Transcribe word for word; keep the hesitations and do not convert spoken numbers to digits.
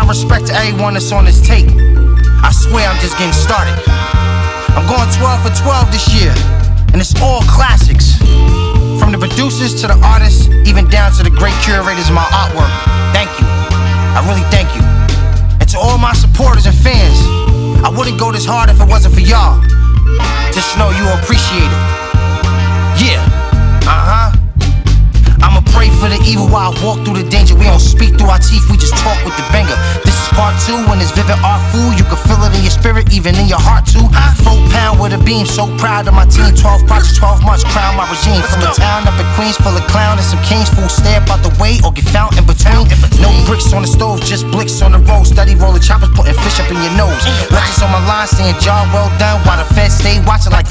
mad respect to everyone that's on this tape. I swear I'm just getting started. I'm going twelve for twelve this year, and it's all classics. From the producers to the artists, even down to the great curators of my artwork. Thank you. I really thank you. And to all my supporters and fans, I wouldn't go this hard if it wasn't for y'all. Just know you appreciate it. Yeah, uh-huh. I'ma pray for the evil while I walk through the danger. We don't speak through our teeth, we just talk with the banger. This is part two, when it's vivid art food. You can feel it in your spirit, even in your heart too. Four pound with a beam, so proud of my team. Twelve projects, twelve months, crown my regime. From a town up in Queens, full of clown and some kings. Fool stare out the way or get found in between. No bricks on the stove, just blicks on the road. Steady rolling choppers, putting fish up in your nose. Legends on my line, saying job well done, while the feds stay watching like